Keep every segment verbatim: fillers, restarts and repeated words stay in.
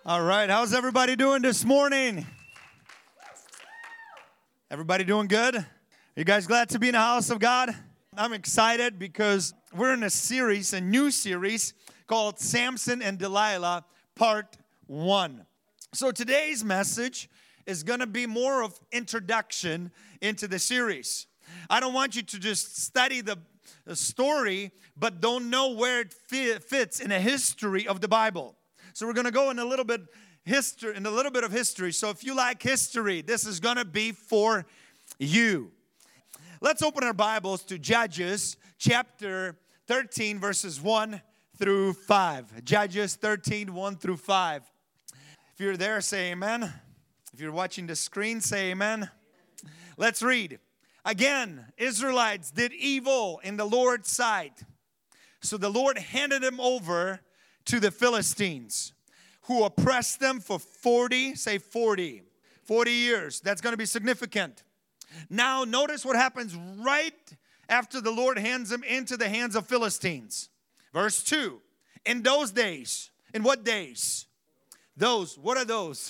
All right, how's everybody doing this morning? Everybody doing good? Are you guys glad to be in the house of God? I'm excited because we're in a series, a new series called Samson and Delilah, Part one. So today's message is going to be more of introduction into the series. I don't want you to just study the, the story, but don't know where it fi- fits in a history of the Bible. So we're going to go in a little bit history, in a little bit of history. So if you like history, this is going to be for you. Let's open our Bibles to Judges chapter thirteen, verses one through five. Judges thirteen, one through five. If you're there, say amen. If you're watching the screen, say amen. Let's read. Again, Israelites did evil in the Lord's sight. So the Lord handed them over to the Philistines, who oppressed them for forty, say forty, forty years. That's going to be significant. Now, notice what happens right after the Lord hands them into the hands of Philistines. Verse two, in those days, in what days? Those, what are those?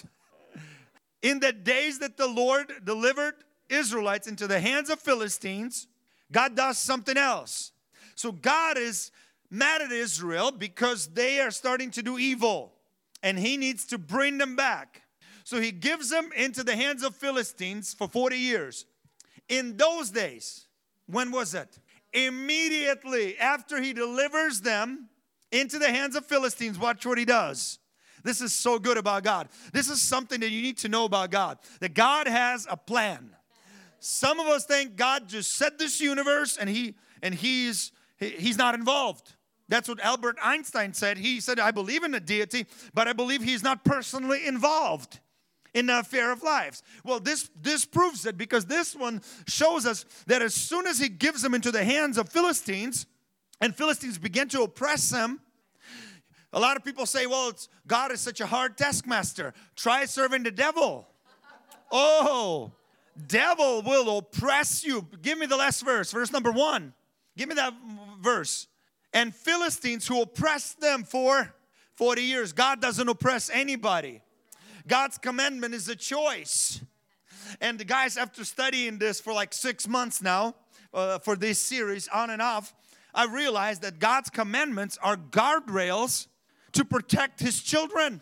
In the days that the Lord delivered Israelites into the hands of Philistines, God does something else. So God is mad at Israel because they are starting to do evil. And he needs to bring them back. So he gives them into the hands of Philistines for forty years. In those days, when was it? Immediately after he delivers them into the hands of Philistines, watch what he does. This is so good about God. This is something that you need to know about God. That God has a plan. Some of us think God just set this universe and he and he's he, he's not involved. That's what Albert Einstein said. He said, I believe in a deity, but I believe he's not personally involved in the affair of lives. Well, this, this proves it because this one shows us that as soon as he gives them into the hands of Philistines, and Philistines begin to oppress them, a lot of people say, well, it's, God is such a hard taskmaster. Try serving the devil. Oh, devil will oppress you. Give me the last verse, verse number one. Give me that verse. And Philistines who oppressed them for forty years. God doesn't oppress anybody. God's commandment is a choice. And the guys, after studying this for like six months now, uh, for this series, on and off, I realized that God's commandments are guardrails to protect His children.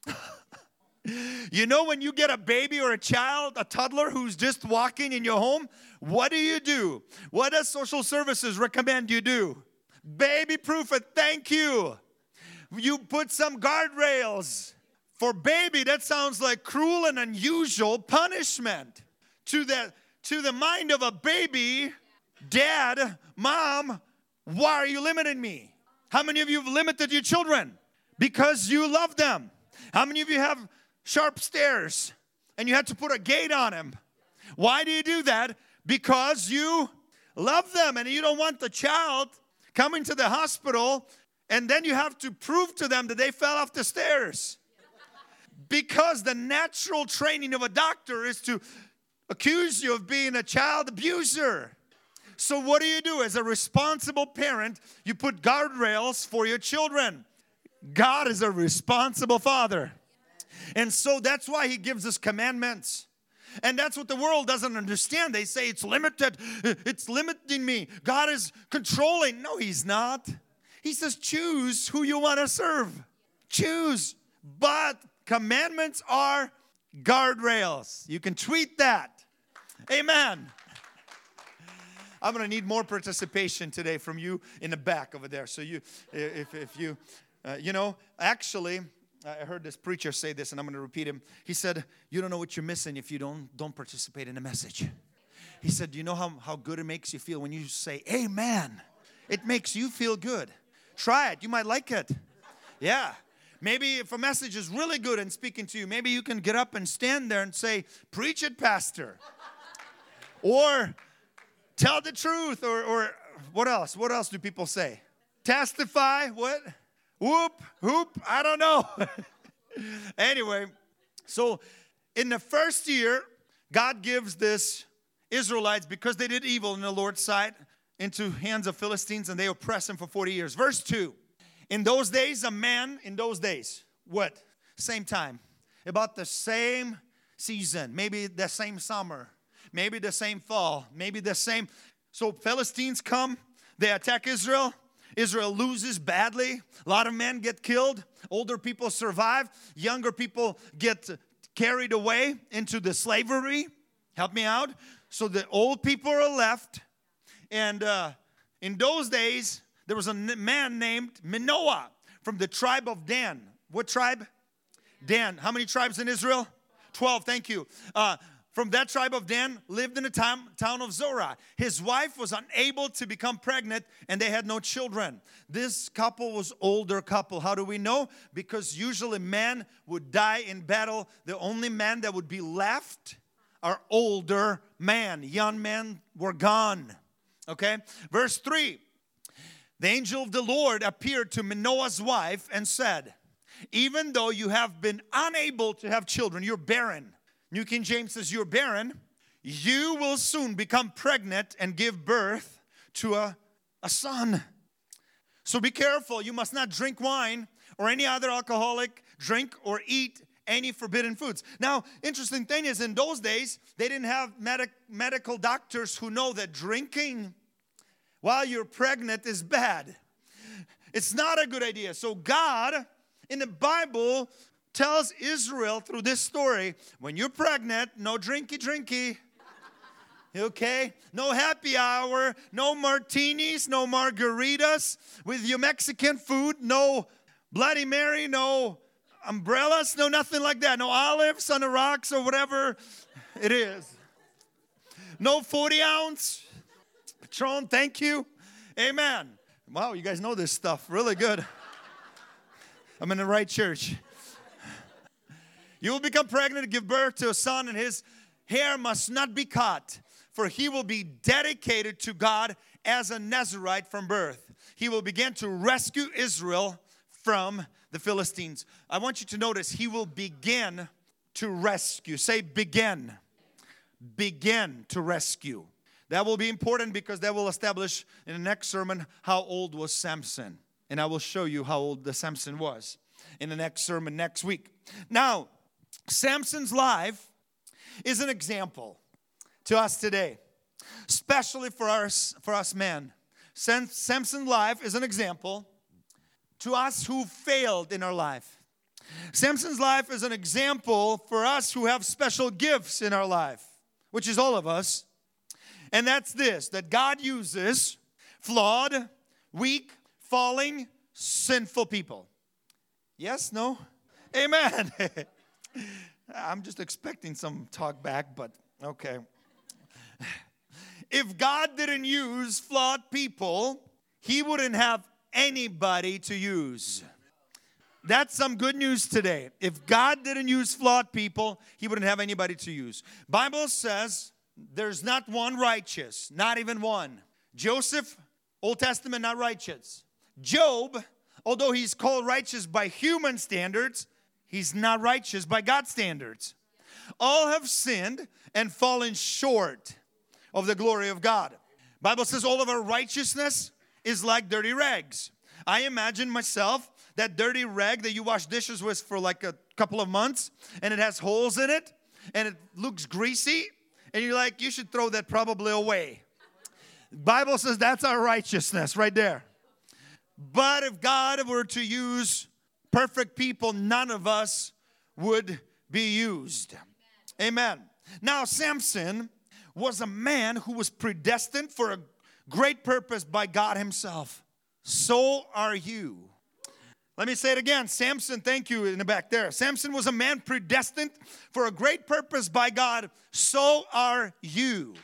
You know, when you get a baby or a child, a toddler who's just walking in your home, what do you do? What does social services recommend you do? Baby proof it, thank you. You put some guardrails. For baby, that sounds like cruel and unusual punishment. To the, to the mind of a baby, dad, mom, why are you limiting me? How many of you have limited your children? Because you love them. How many of you have sharp stairs and you had to put a gate on them? Why do you do that? Because you love them and you don't want the child coming to the hospital, and then you have to prove to them that they fell off the stairs. Because the natural training of a doctor is to accuse you of being a child abuser. So what do you do? As a responsible parent, you put guardrails for your children. God is a responsible father. And so that's why He gives us commandments. And that's what the world doesn't understand. They say it's limited. It's limiting me. God is controlling. No, He's not. He says choose who you want to serve. Choose. But commandments are guardrails. You can tweet that. Amen. I'm going to need more participation today from you in the back over there. So you, if, if you, uh, you know, actually, I heard this preacher say this, and I'm going to repeat him. He said, you don't know what you're missing if you don't, don't participate in the message. He said, do you know how, how good it makes you feel when you say, amen? It makes you feel good. Try it. You might like it. Yeah. Maybe if a message is really good and speaking to you, maybe you can get up and stand there and say, preach it, pastor. Or tell the truth. Or, or what else? What else do people say? Testify. What? Whoop, whoop, I don't know. Anyway, so in the first year, God gives this Israelites, because they did evil in the Lord's sight, into hands of Philistines, and they oppress them for forty years. Verse two, in those days, a man, in those days, what? same time, about the same season, maybe the same summer, maybe the same fall, maybe the same. So Philistines come, they attack Israel. Israel loses badly. A lot of men get killed. Older people survive. Younger people get carried away into the slavery. Help me out. So the old people are left. And uh, in those days, there was a man named Manoah from the tribe of Dan. What tribe? Dan. How many tribes in Israel? Twelve. Thank you. Uh, from that tribe of Dan, lived in the town, town of Zorah. His wife was unable to become pregnant, and they had no children. This couple was older couple. How do we know? Because usually men would die in battle. The only men that would be left are older men. Young men were gone. Okay? Verse three. The angel of the Lord appeared to Manoah's wife and said, even though you have been unable to have children, you're barren. New King James says you're barren. You will soon become pregnant and give birth to a, a son. So be careful. You must not drink wine or any other alcoholic drink or eat any forbidden foods. Now, interesting thing is in those days, they didn't have medic, medical doctors who know that drinking while you're pregnant is bad. It's not a good idea. So God, in the Bible, tells Israel through this story, when you're pregnant, no drinky drinky. Okay? No happy hour, no martinis, no margaritas with your Mexican food, no Bloody Mary, no umbrellas, no nothing like that. No olives on the rocks or whatever it is. No forty ounce Patron, thank you. Amen. Wow, you guys know this stuff really good. I'm in the right church. You will become pregnant and give birth to a son, and his hair must not be cut, for he will be dedicated to God as a Nazirite from birth. He will begin to rescue Israel from the Philistines. I want you to notice, he will begin to rescue. Say begin. Begin to rescue. That will be important because that will establish in the next sermon how old was Samson. And I will show you how old the Samson was in the next sermon next week. Now, Samson's life is an example to us today, especially for us, for us men. Samson's life is an example to us who failed in our life. Samson's life is an example for us who have special gifts in our life, which is all of us. And that's this, that God uses flawed, weak, falling, sinful people. Yes? No? Amen. I'm just expecting some talk back, but okay. If God didn't use flawed people, He wouldn't have anybody to use. That's some good news today. If God didn't use flawed people, He wouldn't have anybody to use. Bible says there's not one righteous, not even one. Joseph, Old Testament, not righteous. Job, although he's called righteous by human standards, he's not righteous by God's standards. All have sinned and fallen short of the glory of God. Bible says all of our righteousness is like dirty rags. I imagine myself that dirty rag that you wash dishes with for like a couple of months, and it has holes in it, and it looks greasy, and you're like, you should throw that probably away. Bible says that's our righteousness right there. But if God were to use perfect people, none of us would be used. Amen. Now, Samson was a man who was predestined for a great purpose by God Himself. So are you. Let me say it again. Samson, thank you in the back there. Samson was a man predestined for a great purpose by God. So are you.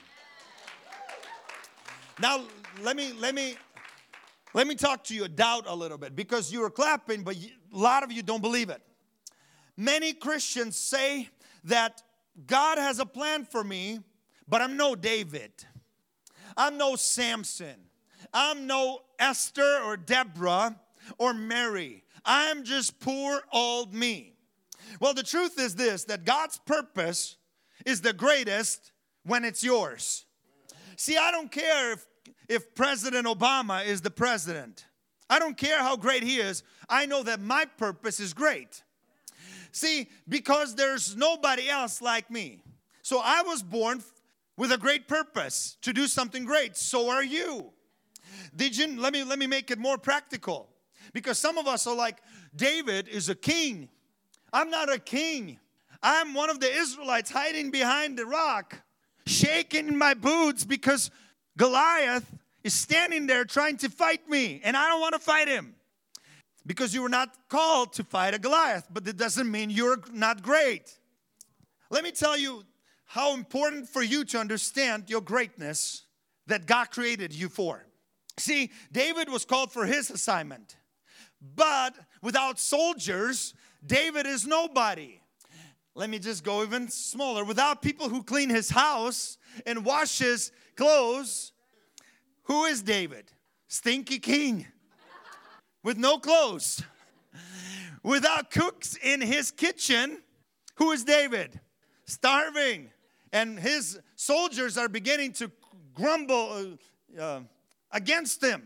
Now, let me, let me, let me talk to you, doubt a little bit, because you were clapping, but you, a lot of you don't believe it. Many Christians say that God has a plan for me, but I'm no David. I'm no Samson. I'm no Esther or Deborah or Mary. I'm just poor old me. Well, the truth is this, that God's purpose is the greatest when it's yours. See, I don't care if, if President Obama is the president. I don't care how great he is. I know that my purpose is great. See, because there's nobody else like me. So I was born with a great purpose to do something great. So are you. Did you? Let me, let me make it more practical. Because some of us are like, David is a king. I'm not a king. I'm one of the Israelites hiding behind the rock, shaking my boots because Goliath is standing there trying to fight me. And I don't want to fight him. Because you were not called to fight a Goliath. But that doesn't mean you're not great. Let me tell you how important for you to understand your greatness that God created you for. See, David was called for his assignment. But without soldiers, David is nobody. Let me just go even smaller. Without people who clean his house and wash his clothes, who is David? Stinky king with no clothes. Without cooks in his kitchen, who is David? Starving. And his soldiers are beginning to grumble uh, uh, against him.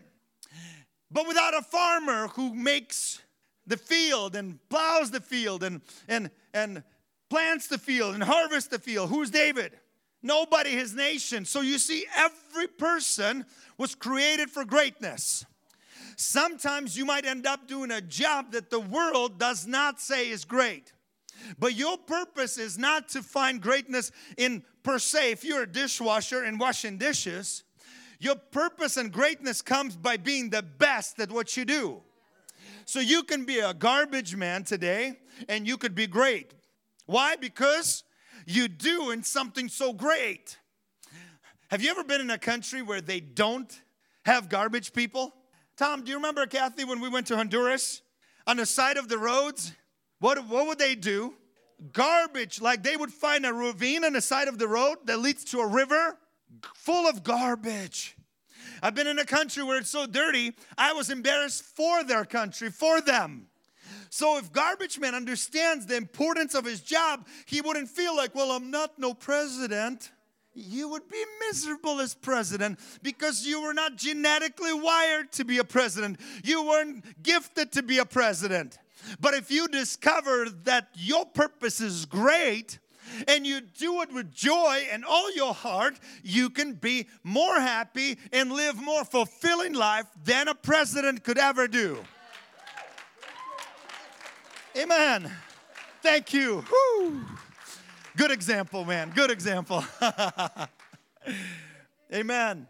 But without a farmer who makes the field and plows the field and, and, and plants the field and harvests the field, who's David? Nobody, his nation. So you see, every person was created for greatness. Sometimes you might end up doing a job that the world does not say is great. But your purpose is not to find greatness in per se. If you're a dishwasher and washing dishes, your purpose and greatness comes by being the best at what you do. So you can be a garbage man today and you could be great. Why? Because you're doing something so great. Have you ever been in a country where they don't have garbage people? Tom, do you remember, Kathy, when we went to Honduras? On the side of the roads, what, what would they do? Garbage, like they would find a ravine on the side of the road that leads to a river full of garbage. I've been in a country where it's so dirty, I was embarrassed for their country, for them. So if garbage man understands the importance of his job, he wouldn't feel like, well, I'm not no president. You would be miserable as president because you were not genetically wired to be a president. You weren't gifted to be a president. But if you discover that your purpose is great and you do it with joy and all your heart, you can be more happy and live more fulfilling life than a president could ever do. Amen. Thank you. Woo. Good example, man. Good example. Amen.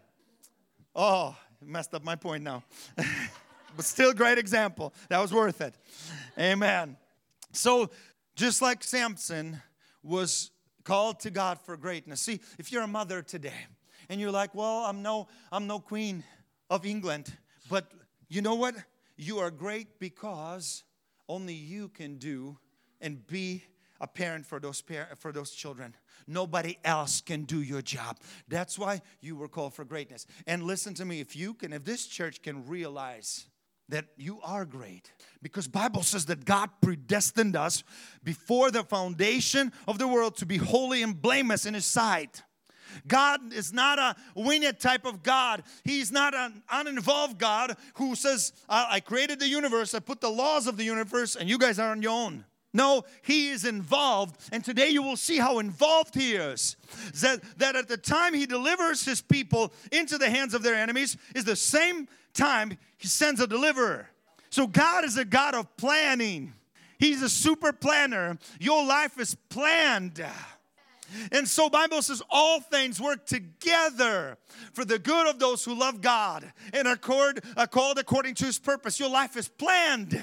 Oh, messed up my point now. But still great example. That was worth it. Amen. So just like Samson was called to God for greatness. See, if you're a mother today and you're like, well, I'm no, I'm no queen of England. But you know what? You are great because only you can do and be a parent for those par- for those children. Nobody else can do your job. That's why you were called for greatness. And listen to me, if you can, if this church can realize that you are great, because Bible says that God predestined us before the foundation of the world to be holy and blameless in His sight. God is not a winged type of God. He's not an uninvolved God who says, I, I created the universe, I put the laws of the universe, and you guys are on your own. No, He is involved, and today you will see how involved He is. That, that at the time He delivers His people into the hands of their enemies is the same time He sends a deliverer. So God is a God of planning. He's a super planner. Your life is planned. And so Bible says all things work together for the good of those who love God and are called, are called according to His purpose. Your life is planned.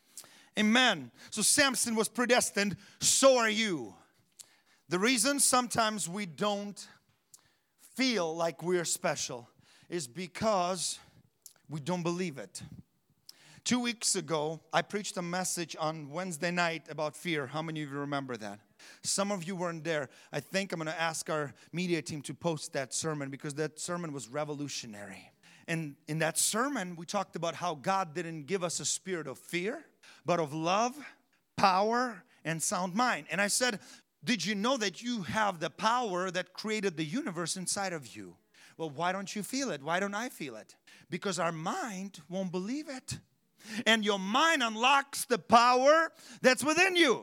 Amen. So Samson was predestined, so are you. The reason sometimes we don't feel like we're special is because we don't believe it. Two weeks ago, I preached a message on Wednesday night about fear. How many of you remember that? Some of you weren't there. I think I'm going to ask our media team to post that sermon because that sermon was revolutionary. And in that sermon, we talked about how God didn't give us a spirit of fear, but of love, power, and sound mind. And I said, did you know that you have the power that created the universe inside of you? Well, why don't you feel it? Why don't I feel it? Because our mind won't believe it. And your mind unlocks the power that's within you.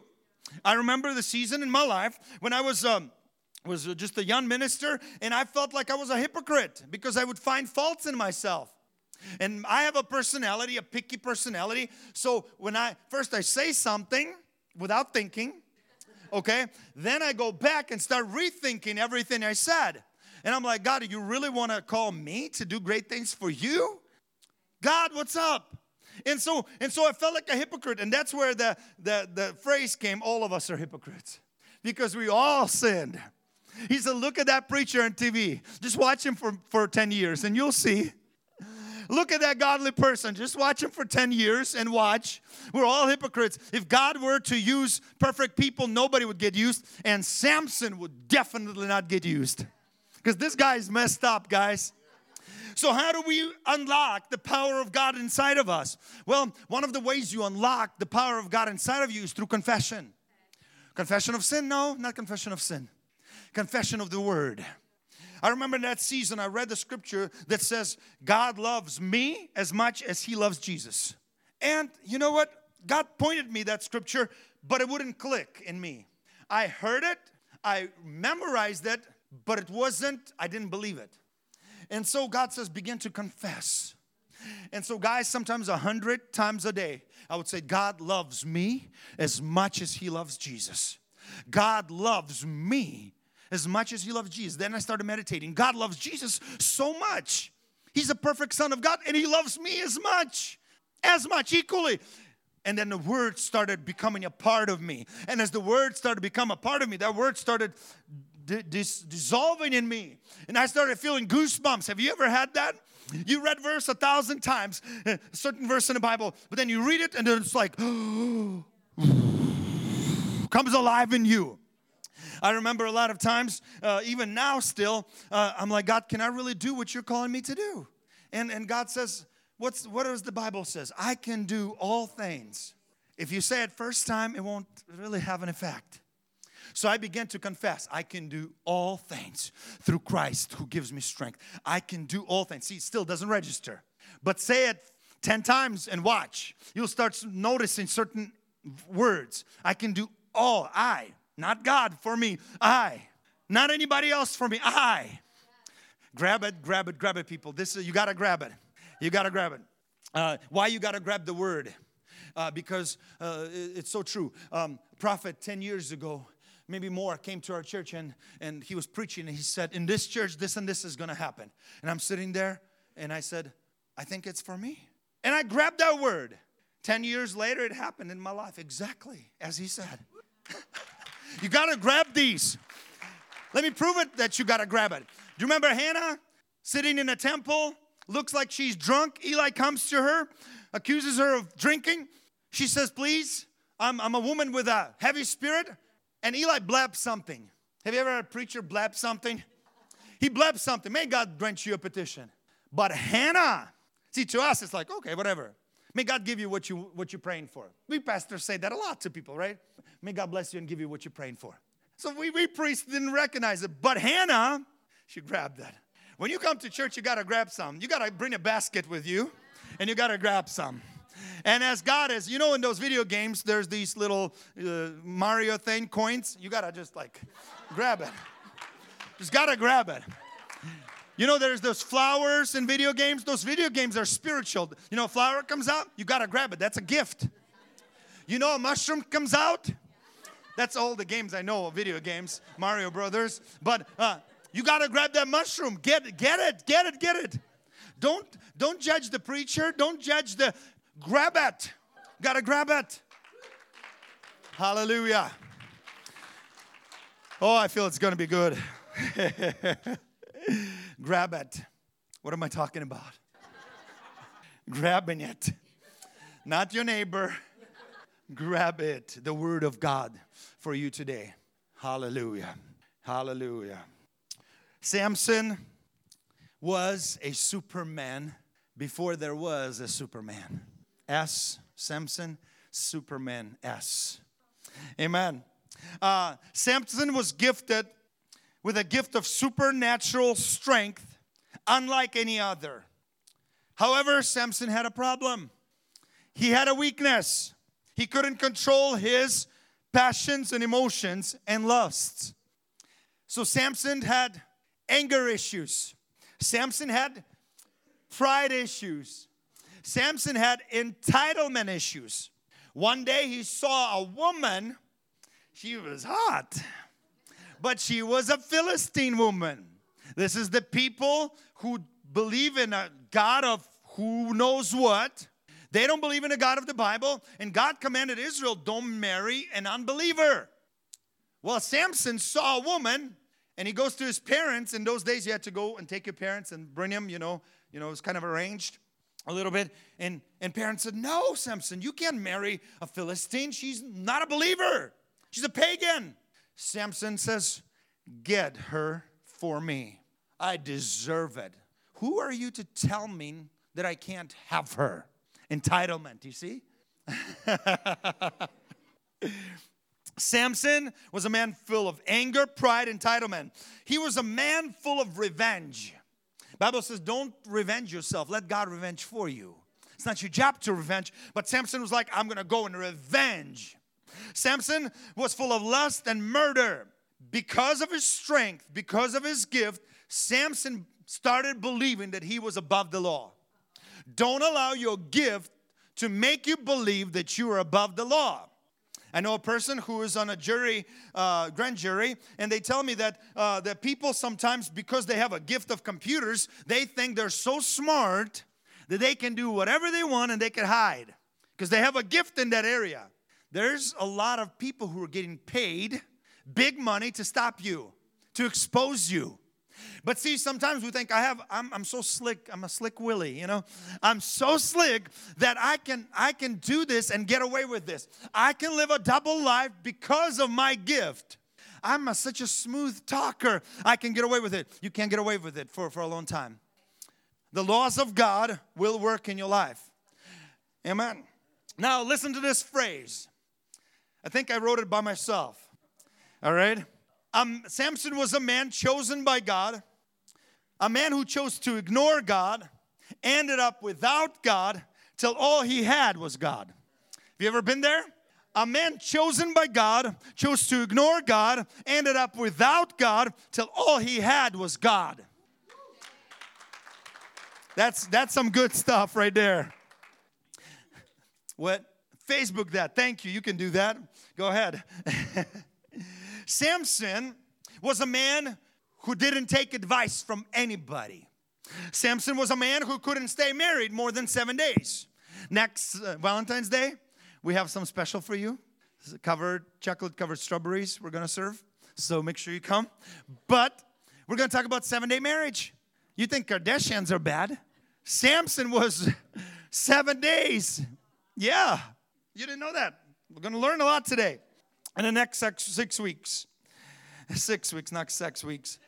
I remember the season in my life when I was um, was just a young minister, and I felt like I was a hypocrite because I would find faults in myself. And I have a personality, a picky personality. So when I first I say something without thinking, okay, then I go back and start rethinking everything I said. And I'm like, God, do you really want to call me to do great things for you? God, what's up? And so and so I felt like a hypocrite. And that's where the, the, the phrase came, all of us are hypocrites. Because we all sinned. He said, look at that preacher on T V. Just watch him for, for ten years and you'll see. Look at that godly person. Just watch him for ten years and watch. We're all hypocrites. If God were to use perfect people, nobody would get used. And Samson would definitely not get used. Because this guy's messed up, guys. So how do we unlock the power of God inside of us? Well, one of the ways you unlock the power of God inside of you is through confession. Confession of sin? No, not confession of sin. Confession of the word. I remember in that season, I read the scripture that says, God loves me as much as he loves Jesus. And you know what? God pointed me that scripture, but it wouldn't click in me. I heard it, I memorized it, but it wasn't, I didn't believe it. And so God says, begin to confess. And so guys, sometimes a hundred times a day, I would say, God loves me as much as he loves Jesus. God loves me as much as he loves Jesus. Then I started meditating. God loves Jesus so much. He's a perfect son of God, and he loves me as much, as much, equally. And then the word started becoming a part of me. And as the word started to become a part of me, that word started d- dis- dissolving in me. And I started feeling goosebumps. Have you ever had that? You read verse a thousand times, a certain verse in the Bible, but then you read it and then it's like, comes alive in you. I remember a lot of times, uh, even now still, uh, I'm like, God, can I really do what you're calling me to do? And and God says, what's what does the Bible says? I can do all things. If you say it first time, it won't really have an effect. So I began to confess, I can do all things through Christ who gives me strength. I can do all things. See, it still doesn't register. But say it ten times and watch. You'll start noticing certain words. I can do all. I. Not God for me. I. Not anybody else for me. I. Grab it, grab it, grab it, people. This is, you got to grab it. You got to grab it. Uh, why you got to grab the word? Uh, because uh, it, it's so true. Um, prophet ten years ago, maybe more, came to our church and, and he was preaching. And he said, in this church, this and this is going to happen. And I'm sitting there and I said, I think it's for me. And I grabbed that word. Ten years later, it happened in my life exactly as he said. You got to grab these. Let me prove it that you got to grab it. Do you remember Hannah sitting in a temple? Looks like she's drunk. Eli comes to her, accuses her of drinking. She says, please, I'm, I'm a woman with a heavy spirit. And Eli blabs something. Have you ever heard a preacher blab something? He blabs something. May God grant you a petition. But Hannah, see, to us, it's like, okay, whatever. May God give you what, you, what you're praying for. We pastors say that a lot to people, right? May God bless you and give you what you're praying for. So we, we priests didn't recognize it. But Hannah, she grabbed that. When you come to church, you got to grab some. You got to bring a basket with you, and you got to grab some. And as God is, you know, in those video games, there's these little uh, Mario thing, coins. You got to just like grab it. Just got to grab it. You know, there's those flowers in video games. Those video games are spiritual. You know, a flower comes out, you got to grab it. That's a gift. You know, a mushroom comes out. That's all the games I know, video games, Mario Brothers. But uh, you got to grab that mushroom. Get, get it, get it, get it. Don't, don't judge the preacher. Don't judge the, grab it. Got to grab it. Hallelujah. Oh, I feel it's going to be good. Grab it. What am I talking about? Grabbing it. Not your neighbor. Grab it. The word of God for you today. Hallelujah. Hallelujah. Samson was a superman before there was a Superman. S, Samson, Superman S. Amen. Uh, Samson was gifted with a gift of supernatural strength, unlike any other. However, Samson had a problem. He had a weakness. He couldn't control his passions and emotions and lusts. So Samson had anger issues. Samson had pride issues. Samson had entitlement issues. One day he saw a woman. She was hot, but she was a Philistine woman. This is the people who believe in a God of who knows what. They don't believe in a God of the Bible. And God commanded Israel, don't marry an unbeliever. Well, Samson saw a woman, and he goes to his parents. In those days, you had to go and take your parents and bring them, you know. You know, it was kind of arranged a little bit. And, and parents said, no, Samson, you can't marry a Philistine. She's not a believer. She's a pagan. Samson says, get her for me. I deserve it. Who are you to tell me that I can't have her? Entitlement, you see? Samson was a man full of anger, pride, entitlement. He was a man full of revenge. The Bible says, don't revenge yourself. Let God revenge for you. It's not your job to revenge. But Samson was like, I'm going to go and revenge. Samson was full of lust and murder. Because of his strength, because of his gift, Samson started believing that he was above the law. Don't allow your gift to make you believe that you are above the law. I know a person who is on a jury, uh, grand jury, and they tell me that uh, that people sometimes, because they have a gift of computers, they think they're so smart that they can do whatever they want and they can hide because they have a gift in that area. There's a lot of people who are getting paid big money to stop you, to expose you. But see, sometimes we think I have, I'm, I'm so slick, I'm a slick Willie, you know. I'm so slick that I can, I can do this and get away with this. I can live a double life because of my gift. I'm a, such a smooth talker, I can get away with it. You can't get away with it for, for a long time. The laws of God will work in your life. Amen. Now listen to this phrase. I think I wrote it by myself. All right. Um, Samson was a man chosen by God, a man who chose to ignore God, ended up without God till all he had was God. Have you ever been there? A man chosen by God, chose to ignore God, ended up without God till all he had was God. That's, that's some good stuff right there. What? Facebook that. Thank you. You can do that. Go ahead. Samson was a man who didn't take advice from anybody. Samson was a man who couldn't stay married more than seven days. Next uh, Valentine's Day, we have some special for you. Covered, chocolate-covered strawberries we're going to serve. So make sure you come. But we're going to talk about seven-day marriage. You think Kardashians are bad? Samson was seven days. Yeah. You didn't know that. We're going to learn a lot today. In the next six, six weeks. Six weeks, not sex weeks.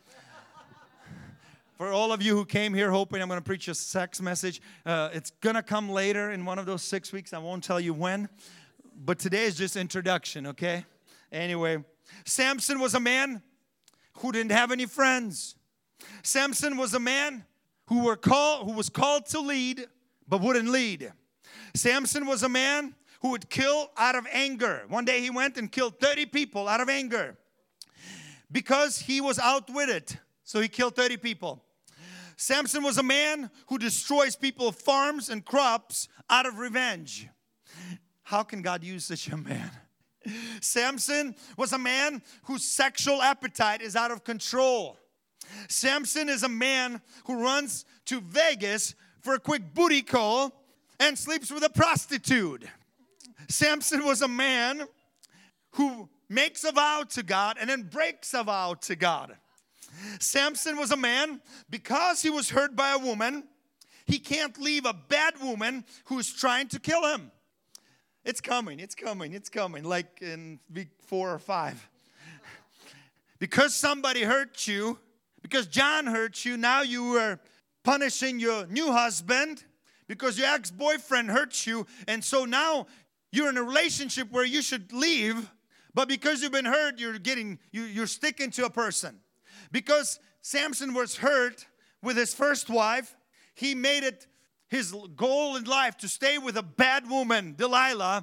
For all of you who came here hoping I'm going to preach a sex message, uh, it's going to come later in one of those six weeks. I won't tell you when. But today is just introduction, okay? Anyway, Samson was a man who didn't have any friends. Samson was a man who were called, who was called to lead, but wouldn't lead. Samson was a man who would kill out of anger. One day he went and killed thirty people out of anger because he was outwitted. So he killed thirty people. Samson was a man who destroys people's farms and crops out of revenge. How can God use such a man? Samson was a man whose sexual appetite is out of control. Samson is a man who runs to Vegas for a quick booty call and sleeps with a prostitute. Samson was a man who makes a vow to God and then breaks a vow to God. Samson was a man, because he was hurt by a woman, he can't leave a bad woman who's trying to kill him. It's coming, it's coming, it's coming, like in week four or five. Because somebody hurt you, because John hurt you, now you are punishing your new husband because your ex-boyfriend hurt you, and so now you're in a relationship where you should leave, but because you've been hurt, you're getting, you, you're sticking to a person. Because Samson was hurt with his first wife, he made it his goal in life to stay with a bad woman, Delilah,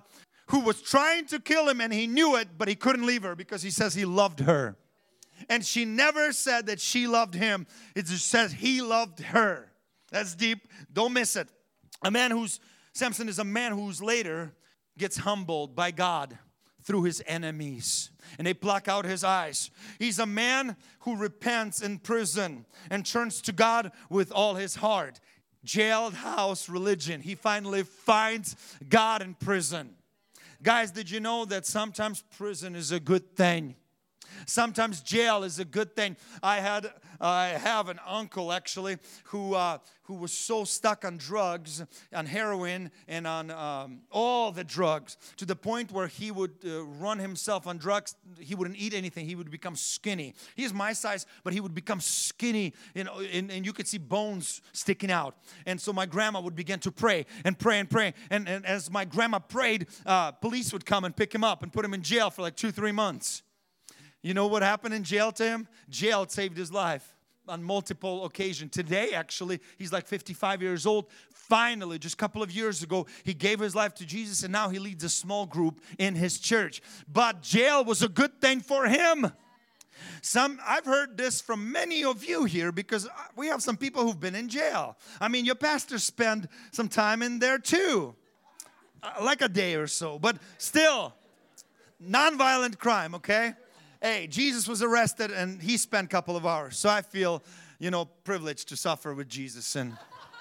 who was trying to kill him, and he knew it, but he couldn't leave her because he says he loved her. And she never said that she loved him. It just says he loved her. That's deep. Don't miss it. A man who's, Samson is a man who's later gets humbled by God through his enemies. And they pluck out his eyes. He's a man who repents in prison and turns to God with all his heart. Jailhouse religion. He finally finds God in prison. Guys, did you know that sometimes prison is a good thing? Sometimes jail is a good thing. I had, I have an uncle actually who uh, who was so stuck on drugs, on heroin, and on um, all the drugs to the point where he would uh, run himself on drugs. He wouldn't eat anything. He would become skinny. He's my size, but he would become skinny, you know, and, and you could see bones sticking out. And so my grandma would begin to pray and pray and pray. And, and as my grandma prayed, uh, police would come and pick him up and put him in jail for like two, three months. You know what happened in jail to him? Jail saved his life on multiple occasions. Today, actually, he's like fifty-five years old. Finally, just a couple of years ago, he gave his life to Jesus, and now he leads a small group in his church. But jail was a good thing for him. Some, I've heard this from many of you here because we have some people who've been in jail. I mean, your pastor spent some time in there too, uh, like a day or so. But still, nonviolent crime, okay? Hey, Jesus was arrested and he spent a couple of hours. So I feel, you know, privileged to suffer with Jesus. And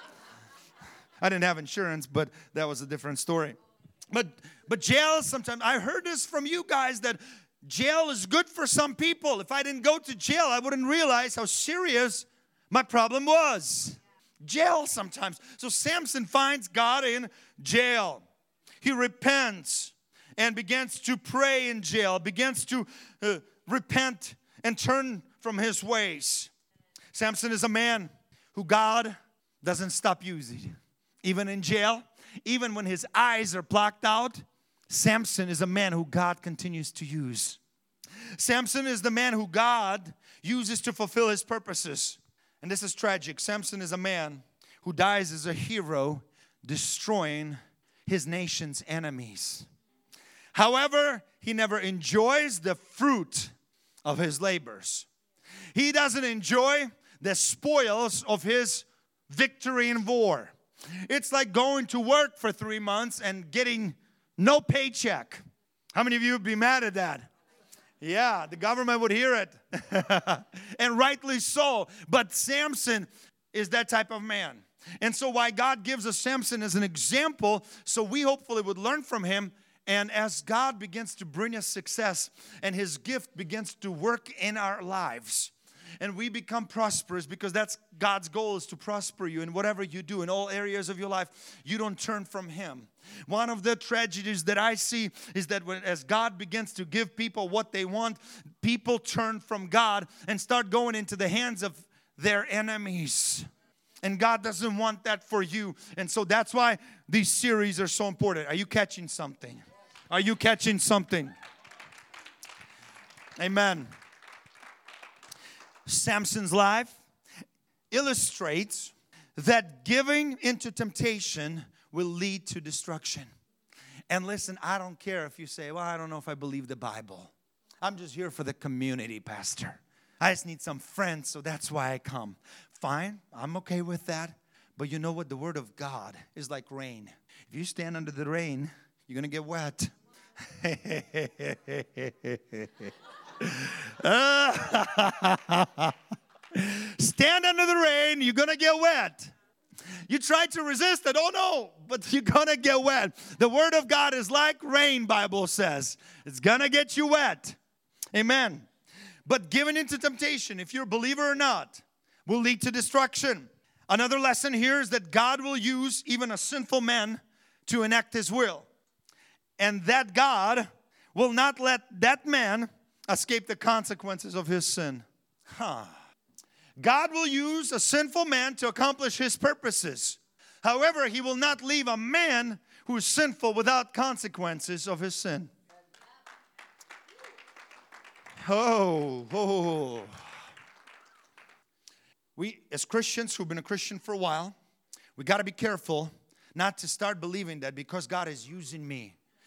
I didn't have insurance, but that was a different story. But but jail, sometimes, I heard this from you guys that jail is good for some people. If I didn't go to jail, I wouldn't realize how serious my problem was. Jail sometimes. So Samson finds God in jail. He repents and begins to pray in jail, begins to uh, repent and turn from his ways. Samson is a man who God doesn't stop using. Even in jail, even when his eyes are blocked out, Samson is a man who God continues to use. Samson is the man who God uses to fulfill his purposes. And this is tragic. Samson is a man who dies as a hero, destroying his nation's enemies. However, he never enjoys the fruit of his labors. He doesn't enjoy the spoils of his victory in war. It's like going to work for three months and getting no paycheck. How many of you would be mad at that? Yeah, the government would hear it. And rightly so. But Samson is that type of man. And so why God gives us Samson as an example, so we hopefully would learn from him. And as God begins to bring us success and His gift begins to work in our lives and we become prosperous, because that's God's goal, is to prosper you in whatever you do, in all areas of your life, you don't turn from Him. One of the tragedies that I see is that when, as God begins to give people what they want, people turn from God and start going into the hands of their enemies. And God doesn't want that for you. And so that's why these series are so important. Are you catching something? Are you catching something? Amen. Samson's life illustrates that giving into temptation will lead to destruction. And listen, I don't care if you say, well, I don't know if I believe the Bible. I'm just here for the community, Pastor. I just need some friends, so that's why I come. Fine, I'm okay with that. But you know what? The Word of God is like rain. If you stand under the rain, you're going to get wet. Stand under the rain, you're going to get wet. You try to resist it, oh no, but you're going to get wet. The Word of God is like rain, Bible says. It's going to get you wet. Amen. But giving into temptation, if you're a believer or not, will lead to destruction. Another lesson here is that God will use even a sinful man to enact His will. And that God will not let that man escape the consequences of his sin. Huh. God will use a sinful man to accomplish His purposes. However, He will not leave a man who is sinful without consequences of his sin. Oh, oh. We, as Christians who've been a Christian for a while, we got to be careful not to start believing that because God is using me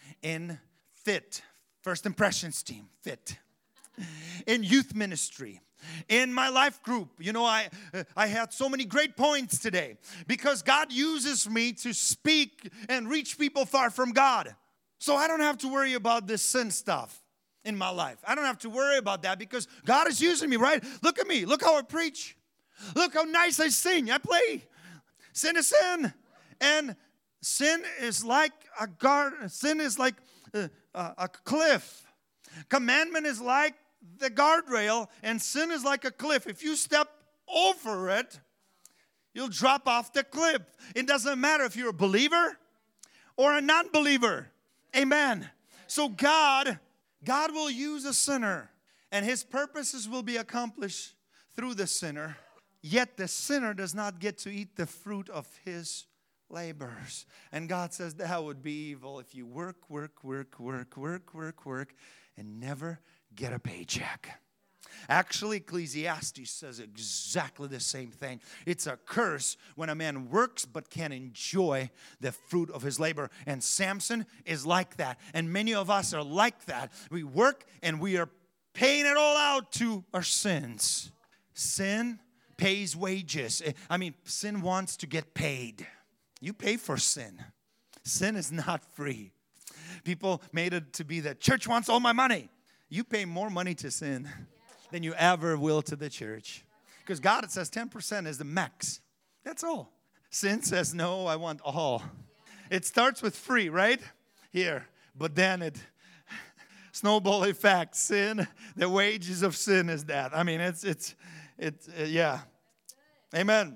in FIT, First Impressions team, FIT, in youth ministry, in my life group. You know, I I had so many great points today because God uses me to speak and reach people far from God. So I don't have to worry about this sin stuff in my life. I don't have to worry about that because God is using me, right? Look at me. Look how I preach. Look how nice I sing. I play. Sin is sin. And sin is like a guard. Sin is like a, a, a cliff. Commandment is like the guardrail, and sin is like a cliff. If you step over it, you'll drop off the cliff. It doesn't matter if you're a believer or a non-believer. Amen. So God, God will use a sinner, and His purposes will be accomplished through the sinner. Yet the sinner does not get to eat the fruit of his labors. And God says that would be evil if you work, work, work, work, work, work, work, and never get a paycheck. Actually, Ecclesiastes says exactly the same thing. It's a curse when a man works but can't enjoy the fruit of his labor. And Samson is like that. And many of us are like that. We work and we are paying it all out to our sins. Sin pays wages. I mean, sin wants to get paid. You pay for sin. Sin is not free. People made it to be that church wants all my money. You pay more money to sin than you ever will to the church. Because God, it says ten percent is the max. That's all. Sin says, no, I want all. It starts with free, right? Here. But then it, snowball effect. Sin, the wages of sin is death. I mean, it's, it's, it's, uh, yeah. Amen.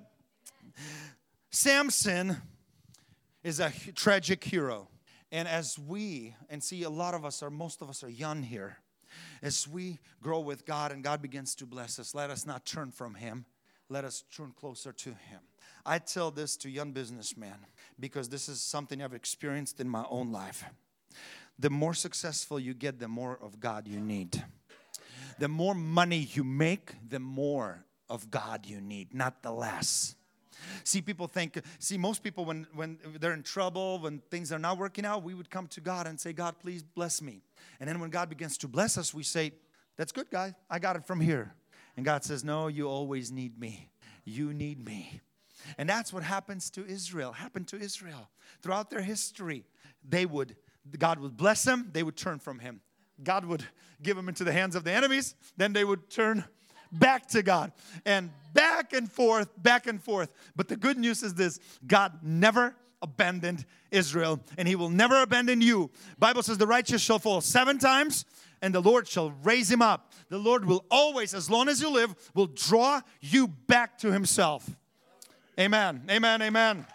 Samson is a tragic hero. And as we, and see a lot of us are, most of us are young here. As we grow with God and God begins to bless us, let us not turn from Him. Let us turn closer to Him. I tell this to young businessmen because this is something I've experienced in my own life. The more successful you get, the more of God you need. The more money you make, the more of God you need, not the less. See, people think, see, most people, when, when they're in trouble, when things are not working out, we would come to God and say, God, please bless me. And then when God begins to bless us, we say, that's good, God. I got it from here. And God says, no, you always need me. You need me. And that's what happens to Israel, happened to Israel. Throughout their history, they would, God would bless them, they would turn from Him. God would give them into the hands of the enemies, then they would turn back to God. And back and forth, back and forth. But the good news is this, God never abandoned Israel, and He will never abandon you. Bible says the righteous shall fall seven times, and the Lord shall raise him up. The Lord will always, as long as you live, will draw you back to Himself. Amen, amen, amen.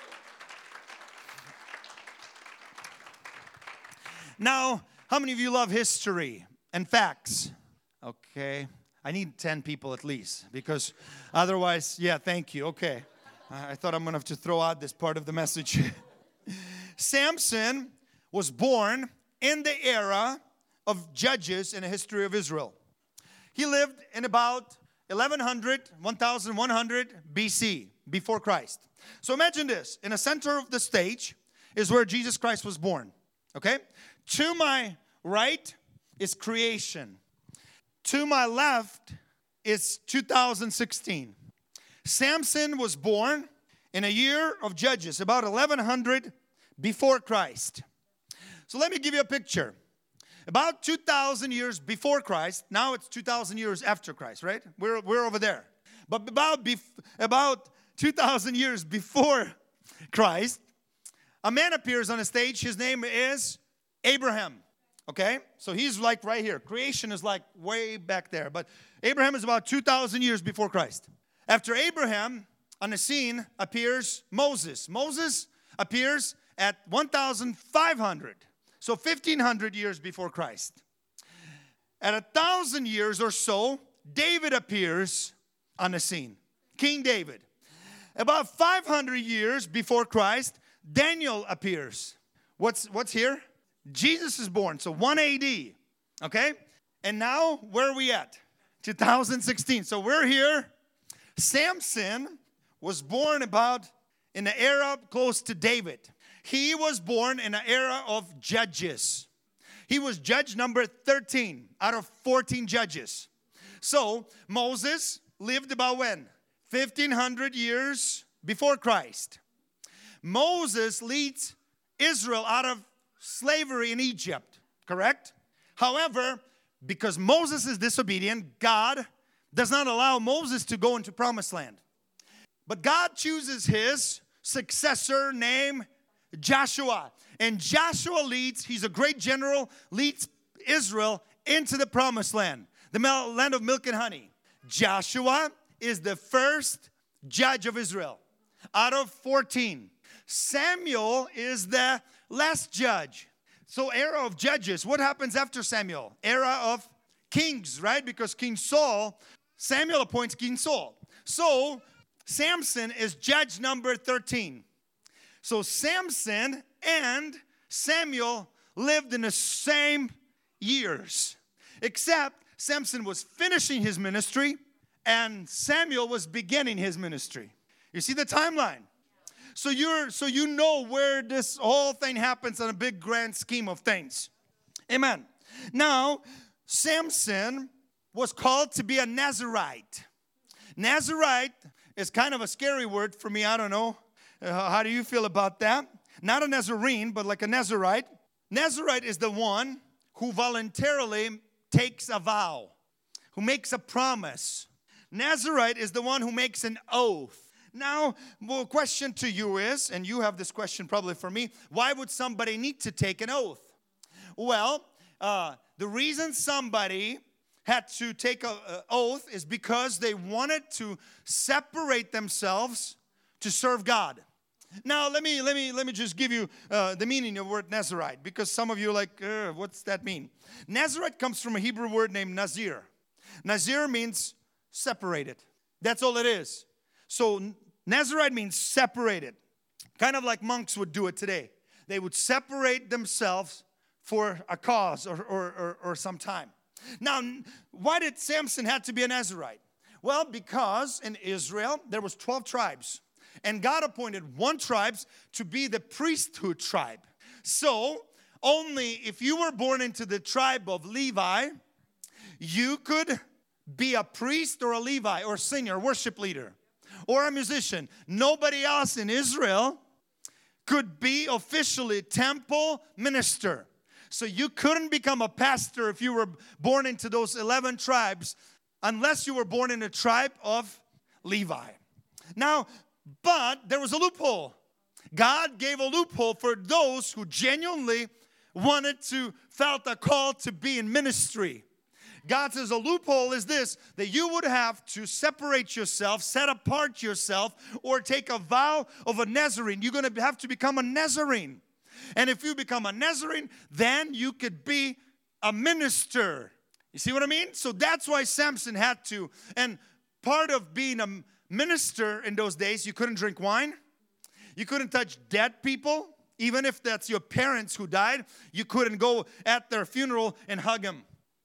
Now, how many of you love history and facts? Okay. I need ten people at least, because otherwise, yeah, thank you. Okay. I thought I'm going to have to throw out this part of the message. Samson was born in the era of Judges in the history of Israel. He lived in about eleven hundred, eleven hundred B C, before Christ. So imagine this. In the center of the stage is where Jesus Christ was born. Okay? To my right is creation. To my left is two thousand sixteen. Samson was born in a year of Judges, about eleven hundred before Christ. So let me give you a picture. About two thousand years before Christ, now it's two thousand years after Christ, right? We're, we're over there. But about, bef- about two thousand years before Christ, a man appears on the stage. His name is Abraham. Okay, so he's like right here. Creation is like way back there. But Abraham is about two thousand years before Christ. After Abraham, on the scene appears Moses. Moses appears at one thousand five hundred. So fifteen hundred years before Christ. At a thousand years or so, David appears on the scene. King David. About five hundred years before Christ, Daniel appears. What's, what's here? Jesus is born, so one A D, okay? And now, where are we at? two thousand sixteen. So we're here. Samson was born about in the era close to David. he was born in an era of judges. He was judge number thirteen out of fourteen judges. So Moses lived about when? fifteen hundred years before Christ. Moses leads Israel out of slavery in Egypt, correct? However, because Moses is disobedient, God does not allow Moses to go into promised land. But God chooses his successor named Joshua. And Joshua leads, he's a great general, leads Israel into the promised land, the land of milk and honey. Joshua is the first judge of Israel out of fourteen. Samuel is the last judge. So era of judges. What happens after Samuel? Era of kings, right? Because King Saul, Samuel appoints King Saul. So Samson is judge number thirteen. So Samson and Samuel lived in the same years. Except Samson was finishing his ministry and Samuel was beginning his ministry. You see the timeline? So you're so you know where this whole thing happens on a big grand scheme of things. Amen. Now, Samson was called to be a Nazirite. Nazirite is kind of a scary word for me. I don't know. Uh, how do you feel about that? Not a Nazarene, but like a Nazirite. Nazirite is the one who voluntarily takes a vow, who makes a promise. Nazirite is the one who makes an oath. Now, well, question to you is, and you have this question probably for me, why would somebody need to take an oath? Well, uh, the reason somebody had to take an oath is because they wanted to separate themselves to serve God. Now, let me let me let me just give you uh, the meaning of the word Nazirite, because some of you are like, uh, what's that mean? Nazirite comes from a Hebrew word named Nazir. Nazir means separated. That's all it is. So Nazirite means separated. Kind of like monks would do it today. They would separate themselves for a cause or, or, or, or some time. Now, why did Samson have to be a Nazirite? Well, because in Israel, there was twelve tribes. And God appointed one tribe to be the priesthood tribe. So, only if you were born into the tribe of Levi, you could be a priest or a Levi or singer, worship leader, or a musician. Nobody else in Israel could be officially temple minister. So you couldn't become a pastor if you were born into those eleven tribes unless you were born in a tribe of Levi. Now, but there was a loophole. God gave a loophole for those who genuinely wanted to, felt a call to be in ministry. God says a loophole is this, that you would have to separate yourself, set apart yourself, or take a vow of a Nazarene. You're going to have to become a Nazarene. And if you become a Nazarene, then you could be a minister. You see what I mean? So that's why Samson had to. And part of being a minister in those days, you couldn't drink wine. You couldn't touch dead people. Even if that's your parents who died, you couldn't go at their funeral and hug them.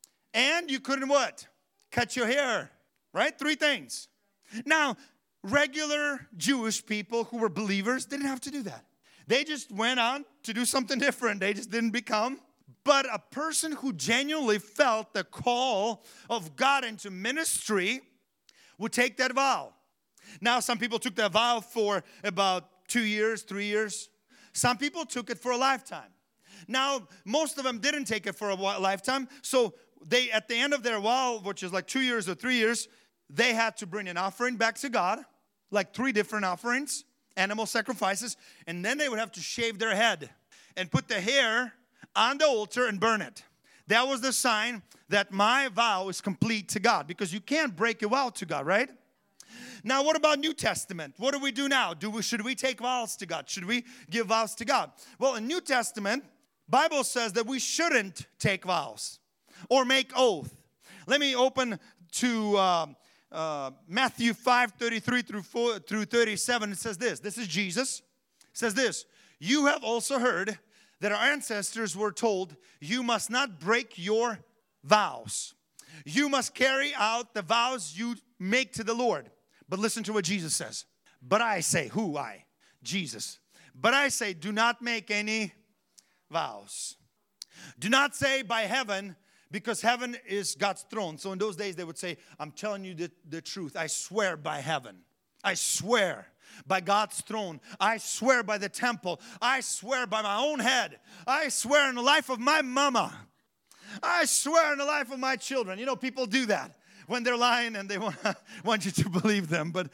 And you couldn't what? Cut your hair, right? Three things. Now, regular Jewish people who were believers didn't have to do that. They just went on to do something different. They just didn't become. But a person who genuinely felt the call of God into ministry would take that vow. Now, some people took that vow for about two years, three years. Some people took it for a lifetime. Now, most of them didn't take it for a lifetime. So they, at the end of their vow, which is like two years or three years, they had to bring an offering back to God, like three different offerings, animal sacrifices, and then they would have to shave their head and put the hair on the altar and burn it. That was the sign that my vow is complete to God, because you can't break a vow to God, right? Now, what about New Testament? What do we do now? Do we, should we take vows to God? Should we give vows to God? Well, in New Testament, Bible says that we shouldn't take vows or make oath. Let me open to uh, uh, Matthew five, thirty-three through, four, through thirty-seven. It says this. This is Jesus. It says this. You have also heard that our ancestors were told, you must not break your vows. You must carry out the vows you make to the Lord. But listen to what Jesus says. But I say, who I? Jesus. But I say, do not make any vows. Do not say by heaven, because heaven is God's throne. So in those days they would say, I'm telling you the, the truth. I swear by heaven. I swear by God's throne. I swear by the temple. I swear by my own head. I swear in the life of my mama. I swear in the life of my children. You know, people do that when they're lying and they want, want you to believe them. But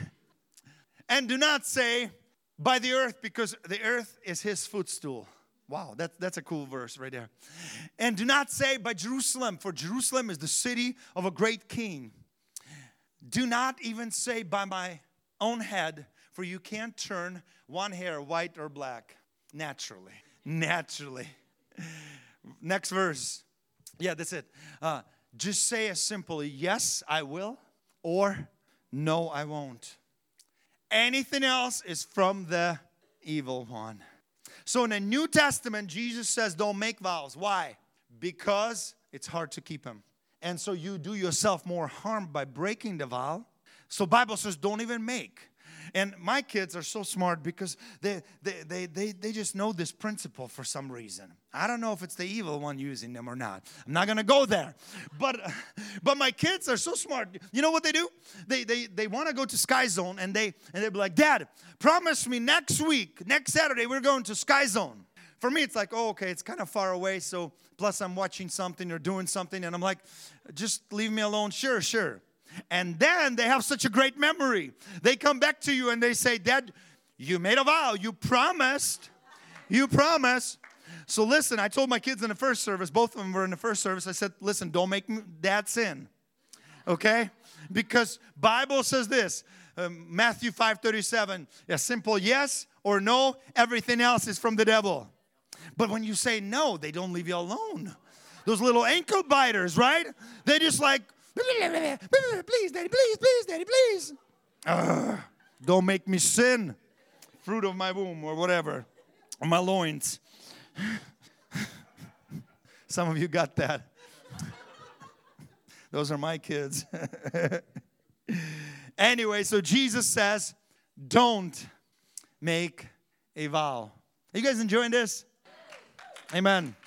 and do not say by the earth, because the earth is his footstool. Wow, that, that's a cool verse right there. And do not say by Jerusalem, for Jerusalem is the city of a great king. Do not even say by my own head, for you can't turn one hair white or black naturally. Naturally. Next verse. Yeah, that's it. Uh, just say as simply, yes, I will, or no, I won't. Anything else is from the evil one. So in the New Testament, Jesus says don't make vows. Why? Because it's hard to keep them. And so you do yourself more harm by breaking the vow. So Bible says don't even make. And my kids are so smart because they, they, they, they, they just know this principle for some reason. I don't know if it's the evil one using them or not. I'm not going to go there. But but my kids are so smart. You know what they do? They they, they want to go to Sky Zone, and they and they'll be like, Dad, promise me next week, next Saturday, we're going to Sky Zone. For me, it's like, oh, okay, it's kind of far away. So plus I'm watching something or doing something. And I'm like, just leave me alone. Sure, sure. And then they have such a great memory. They come back to you and they say, Dad, you made a vow. You promised. You promised. So listen, I told my kids in the first service, both of them were in the first service. I said, listen, don't make Dad sin. Okay? Because Bible says this, um, Matthew five thirty-seven, a simple yes or no, everything else is from the devil. But when you say no, they don't leave you alone. Those little ankle biters, right? They just like, please, Daddy, please, please, Daddy, please. Uh, don't make me sin. Fruit of my womb or whatever. Or my loins. Some of you got that. Those are my kids. Anyway, so Jesus says, don't make a vow. Are you guys enjoying this? Amen.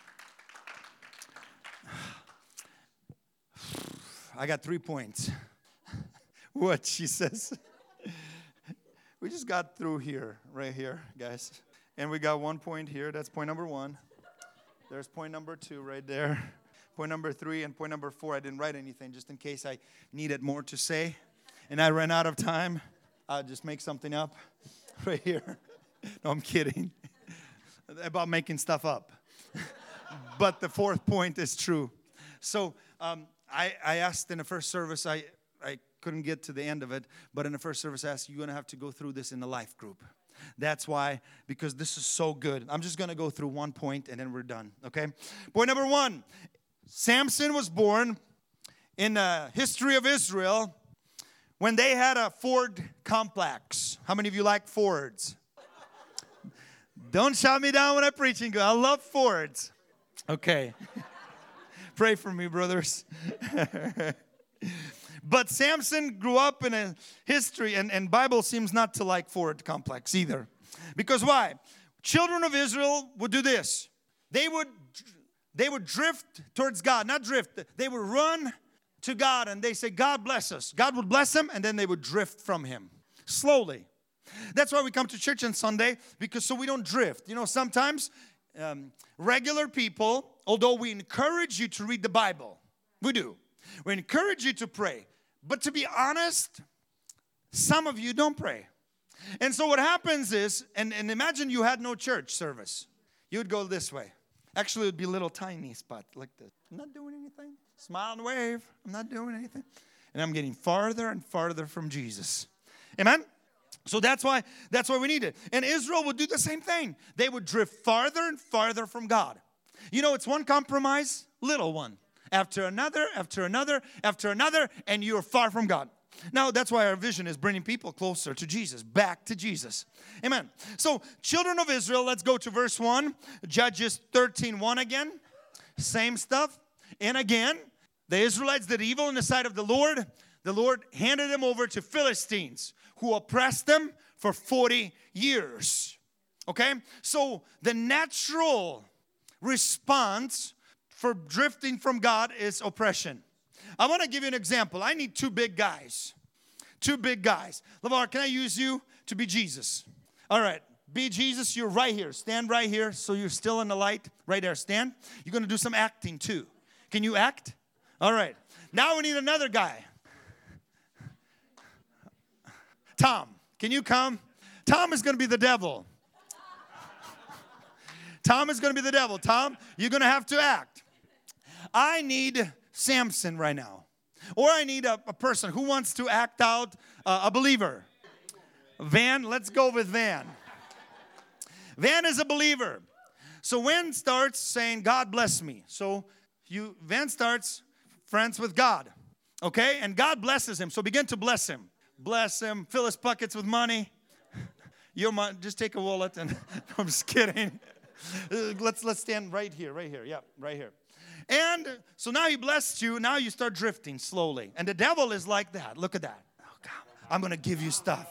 I got three points. What she says. We just got through here, right here, guys. And we got one point here. That's point number one. There's point number two right there. Point number three and point number four. I didn't write anything just in case I needed more to say. And I ran out of time. I'll just make something up right here. No, I'm kidding. About making stuff up. But the fourth point is true. So, um, I, I asked in the first service, I, I couldn't get to the end of it, but in the first service I asked, you're going to have to go through this in the life group. That's why, because this is so good. I'm just going to go through one point and then we're done, okay? Point number one, Samson was born in the history of Israel when they had a Ford complex. How many of you like Fords? Don't shout me down when I'm preaching. I love Fords. Okay. Pray for me, brothers. But Samson grew up in a history, and, and Bible seems not to like Ford complex either. Because why? Children of Israel would do this. They would, they would drift towards God. Not drift. They would run to God, and they say, God bless us. God would bless them, and then they would drift from Him. Slowly. That's why we come to church on Sunday, because so we don't drift. You know, sometimes um, regular people, although we encourage you to read the Bible, we do. We encourage you to pray. But to be honest, some of you don't pray. And so what happens is, and, and imagine you had no church service. You would go this way. Actually, it would be a little tiny spot like this. I'm not doing anything. Smile and wave. I'm not doing anything. And I'm getting farther and farther from Jesus. Amen? So that's why that's why we need it. And Israel would do the same thing. They would drift farther and farther from God. You know, it's one compromise, little one. After another, after another, after another, and you're far from God. Now, that's why our vision is bringing people closer to Jesus, back to Jesus. Amen. So, children of Israel, let's go to verse one. Judges thirteen one again. Same stuff. And again, the Israelites did evil in the sight of the Lord. The Lord handed them over to Philistines, who oppressed them for forty years. Okay? So the natural response for drifting from God is oppression. I want to give you an example. I need two big guys. Two big guys. LeVar, can I use you to be Jesus? All right. Be Jesus. You're right here. Stand right here so you're still in the light. Right there. Stand. You're going to do some acting too. Can you act? All right. Now we need another guy. Tom, can you come? Tom is going to be the devil. Tom is going to be the devil. Tom, you're going to have to act. I need Samson right now. Or I need a, a person who wants to act out uh, a believer. Van, let's go with Van. Van is a believer. So Van starts saying, God bless me. So you, Van starts friends with God. Okay? And God blesses him. So begin to bless him. Bless him. Fill his pockets with money. Your money, just take a wallet and I'm just kidding. Let's let's stand right here, right here. Yeah, right here. And so now he blessed you. Now you start drifting slowly. And the devil is like that. Look at that. Oh, God, I'm going to give you stuff.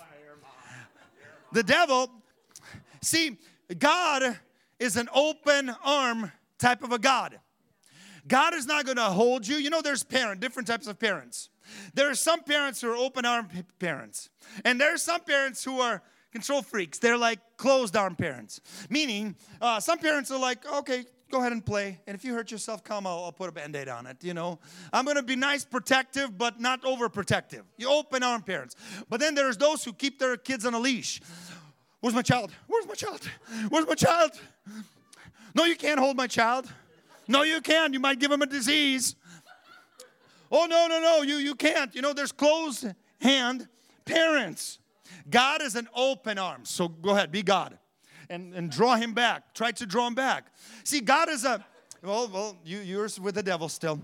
The devil, see, God is an open arm type of a God. God is not going to hold you. You know, there's parents, different types of parents. There are some parents who are open arm parents. And there are some parents who are control freaks. They're like closed arm parents. Meaning, uh, some parents are like, okay, go ahead and play. And if you hurt yourself, come, I'll, I'll put a Band-Aid on it, you know. I'm going to be nice, protective, but not overprotective. You open arm parents. But then there's those who keep their kids on a leash. Where's my child? Where's my child? Where's my child? No, you can't hold my child. No, you can't. You might give him a disease. Oh, no, no, no, you, you can't. You know, there's closed hand parents. God is an open arm. So go ahead, be God. And, and draw him back. Try to draw him back. See, God is a, well, well, you, you're with the devil still.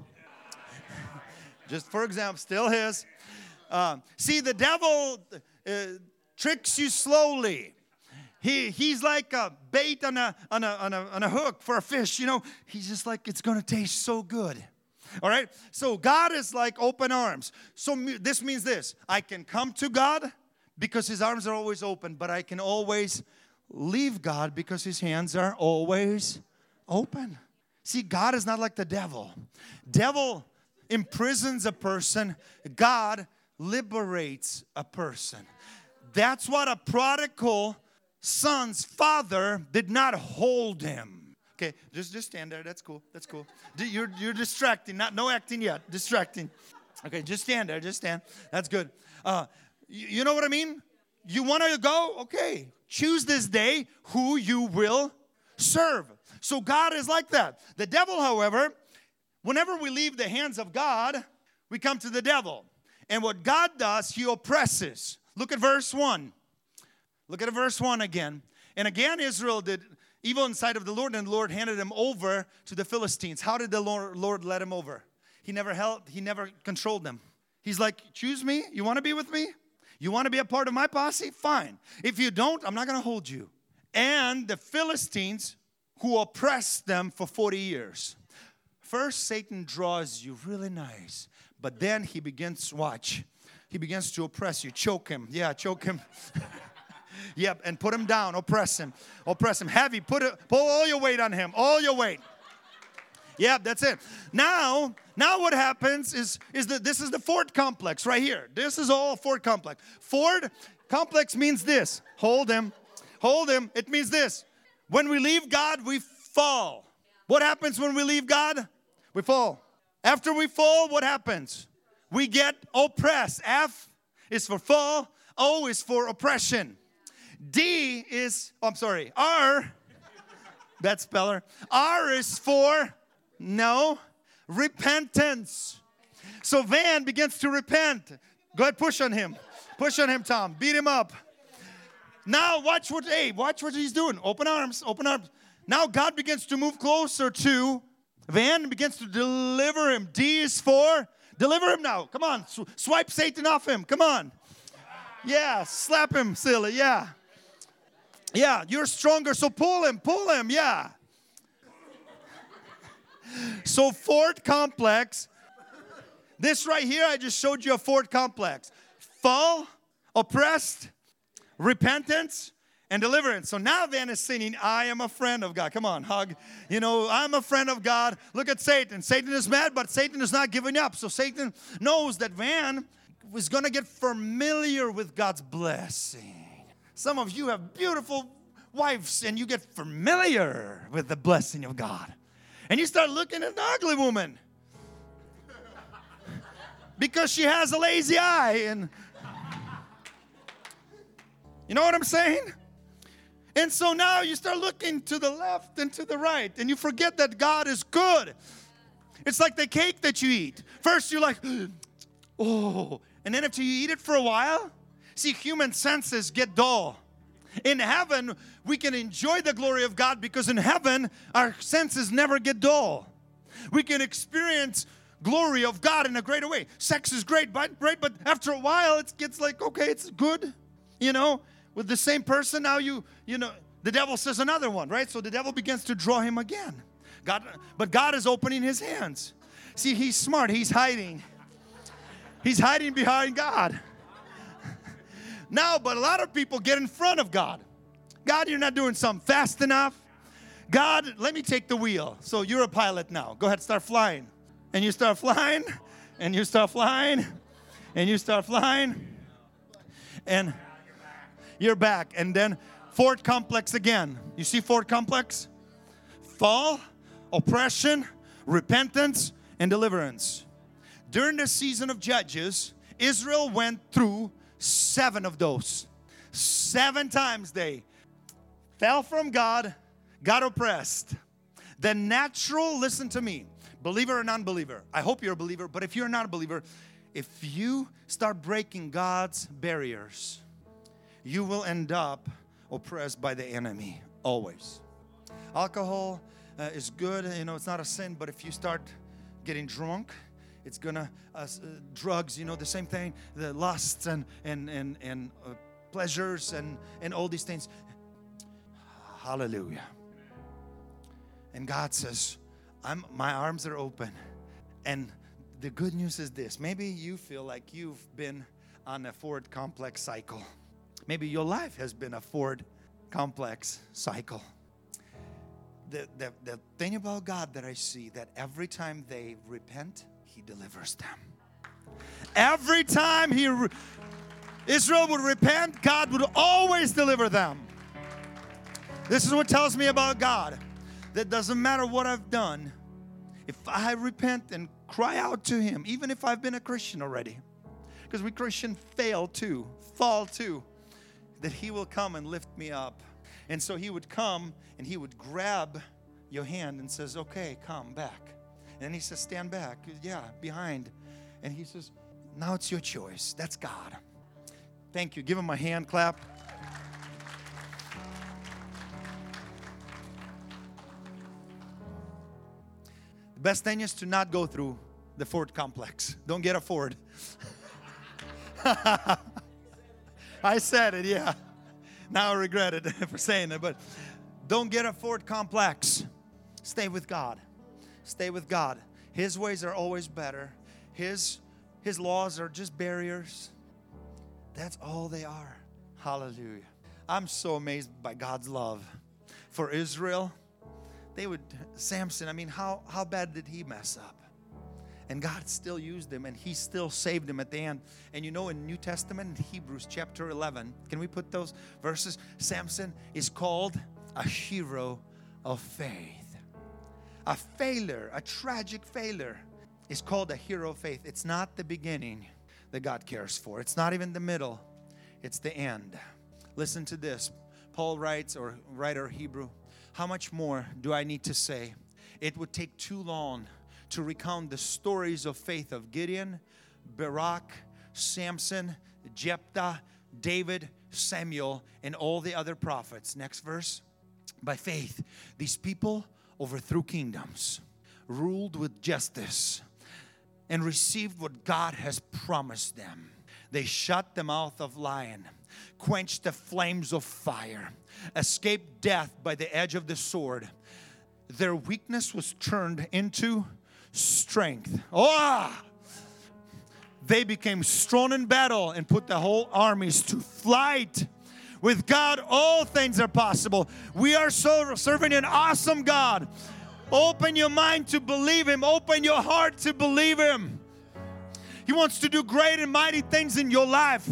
Just for example, still his. Uh, see, the devil uh, tricks you slowly. He, he's like a bait on a, on, a, on, a, on a hook for a fish. You know, he's just like, it's going to taste so good. All right? So God is like open arms. So this means this. I can come to God because his arms are always open, but I can always leave God because his hands are always open. See, God is not like the devil. Devil imprisons a person. God liberates a person. That's what a prodigal son's father did not hold him. Okay, just, just stand there. That's cool. That's cool. You're, you're distracting. Not, no acting yet. Distracting. Okay, just stand there. Just stand. That's good. Uh, you, you know what I mean? You want to go? Okay. Choose this day who you will serve. So God is like that. The devil, however, whenever we leave the hands of God, we come to the devil. And what God does, he oppresses. Look at verse one. Look at verse one again. And again, Israel did evil in the sight of the Lord, and the Lord handed him over to the Philistines. How did the Lord, Lord let him over? He never held, he never controlled them. He's like, choose me? You want to be with me? You want to be a part of my posse? Fine. If you don't, I'm not going to hold you. And the Philistines, who oppressed them for forty years. First, Satan draws you really nice. But then he begins, watch, he begins to oppress you. Choke him. Yeah, choke him. Yep, and put him down. Oppress him. Oppress him. Heavy. Put it, pull all your weight on him. All your weight. Yep, that's it. Now, now what happens is, is that this is the Ford complex right here. This is all Ford complex. Ford complex means this. Hold him. Hold him. It means this. When we leave God, we fall. What happens when we leave God? We fall. After we fall, what happens? We get oppressed. F is for fall. O is for oppression. D is, oh, I'm sorry, R, that speller. R is for, no, repentance. So Van begins to repent. Go ahead, push on him. Push on him, Tom. Beat him up. Now watch what, hey, watch what he's doing. Open arms, open arms. Now God begins to move closer to Van and begins to deliver him. D is for, deliver him now. Come on, Sw- swipe Satan off him. Come on. Yeah, slap him, silly, yeah. Yeah, you're stronger, so pull him, pull him, yeah. So Ford complex, this right here, I just showed you a Ford complex. Fall, oppressed, repentance, and deliverance. So now Van is singing, I am a friend of God. Come on, hug. You know, I'm a friend of God. Look at Satan. Satan is mad, but Satan is not giving up. So Satan knows that Van was going to get familiar with God's blessing. Some of you have beautiful wives and you get familiar with the blessing of God. And you start looking at the ugly woman because she has a lazy eye. And you know what I'm saying? And so now you start looking to the left and to the right, and you forget that God is good. It's like the cake that you eat. First you're like, oh, and then after you eat it for a while, see, human senses get dull. In heaven, we can enjoy the glory of God because in heaven, our senses never get dull. We can experience glory of God in a greater way. Sex is great, but, right? But after a while, it gets like, okay, it's good, you know. With the same person, now you, you know, the devil says another one, right? So the devil begins to draw him again. God, but God is opening his hands. See, he's smart. He's hiding. He's hiding behind God. Now, but a lot of people get in front of God. God, you're not doing something fast enough. God, let me take the wheel. So you're a pilot now. Go ahead, start flying. And you start flying, and you start flying, and you start flying, and you're back. And then Ford complex again. You see Ford complex? Fall, oppression, repentance, and deliverance. During the season of Judges, Israel went through seven of those. Seven times they fell from God, got oppressed. The natural, listen to me, believer or non-believer. I hope you're a believer, but if you're not a believer, if you start breaking God's barriers, you will end up oppressed by the enemy, always. Alcohol uh, is good, you know, it's not a sin, but if you start getting drunk, it's gonna, uh, uh, drugs, you know, the same thing, the lusts and, and, and, and uh, pleasures and, and all these things. Hallelujah. And God says, I'm, my arms are open. And the good news is this, maybe you feel like you've been on a Ford complex cycle. Maybe your life has been a Ford complex cycle. The, the, the thing about God that I see, that every time they repent, He delivers them. Every time he re- Israel would repent, God would always deliver them. This is what tells me about God. That doesn't matter what I've done. If I repent and cry out to Him, even if I've been a Christian already, because we Christians fail too, fall too, that He will come and lift me up. And so He would come and He would grab your hand and says, okay, come back. And then He says, stand back. Yeah, behind. And He says, now it's your choice. That's God. Thank you. Give Him a hand clap. The best thing is to not go through the Ford complex. Don't get a Ford. I said it, yeah. Now I regret it for saying it, but don't get a Ford complex. Stay with God. Stay with God. His ways are always better. His, His laws are just barriers. That's all they are. Hallelujah. I'm so amazed by God's love for Israel. They would, Samson, I mean, how, how bad did he mess up? And God still used him, and He still saved him at the end. And you know, in New Testament, in Hebrews chapter eleven, can we put those verses? Samson is called a hero of faith. A failure, a tragic failure, is called a hero of faith. It's not the beginning that God cares for. It's not even the middle. It's the end. Listen to this. Paul writes, or writer Hebrew, how much more do I need to say? It would take too long to recount the stories of faith of Gideon, Barak, Samson, Jephthah, David, Samuel, and all the other prophets. Next verse. By faith, these people overthrew kingdoms, ruled with justice, and received what God has promised them. They shut the mouth of lion, quenched the flames of fire, escaped death by the edge of the sword. Their weakness was turned into strength. Oh! They became strong in battle and put the whole armies to flight. With God, all things are possible. We are so serving an awesome God. Open your mind to believe Him. Open your heart to believe Him. He wants to do great and mighty things in your life.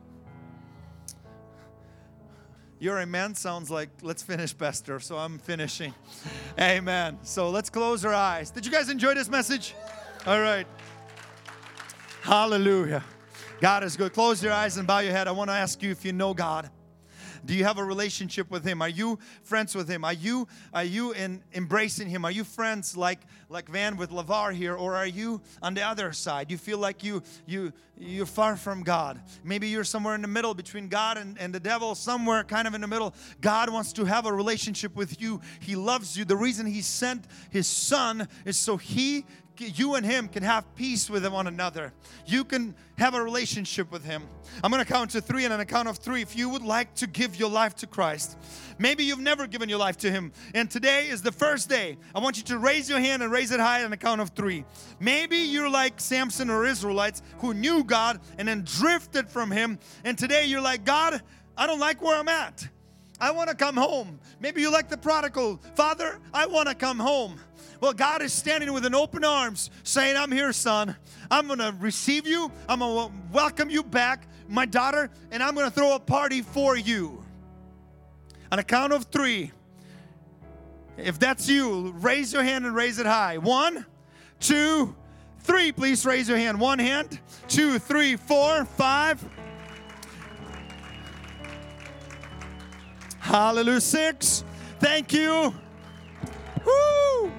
Your amen sounds like, let's finish, Pastor. So I'm finishing. Amen. So let's close our eyes. Did you guys enjoy this message? All right. Hallelujah. God is good. Close your eyes and bow your head. I want to ask you if you know God. Do you have a relationship with Him? Are you friends with Him? Are you are you in embracing Him? Are you friends like like Van with LeVar here, or are you on the other side? You feel like you you you're far from God. Maybe you're somewhere in the middle between God and, and the devil, somewhere kind of in the middle. God wants to have a relationship with you. He loves you. The reason He sent His Son is so He you and Him can have peace with one another. You can have a relationship with Him. I'm going to count to three, and on a count of three, if you would like to give your life to Christ, maybe you've never given your life to Him, and today is the first day. I want you to raise your hand and raise it high on a count of three. Maybe you're like Samson or Israelites who knew God and then drifted from Him, and today you're like, God, I don't like where I'm at. I want to come home. Maybe you're like the prodigal. Father, I want to come home. Well, God is standing with an open arms saying, I'm here, son. I'm going to receive you. I'm going to welcome you back, my daughter, and I'm going to throw a party for you. On a count of three, if that's you, raise your hand and raise it high. One, two, three. Please raise your hand. One hand, two, three, four, five. Hallelujah. Six. Thank you. Woo!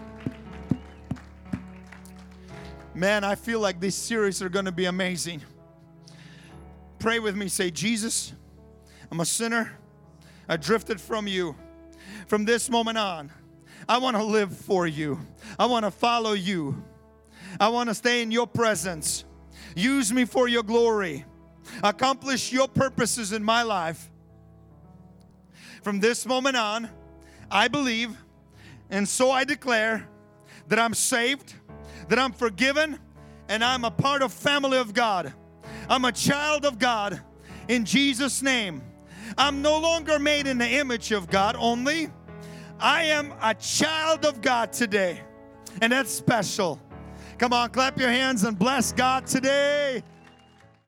Man, I feel like these series are going to be amazing. Pray with me. Say, Jesus, I'm a sinner. I drifted from you. From this moment on, I want to live for you. I want to follow you. I want to stay in your presence. Use me for your glory. Accomplish your purposes in my life. From this moment on, I believe, and so I declare that I'm saved, that I'm forgiven, and I'm a part of family of God. I'm a child of God in Jesus' name. I'm no longer made in the image of God only. I am a child of God today, and that's special. Come on, clap your hands and bless God today.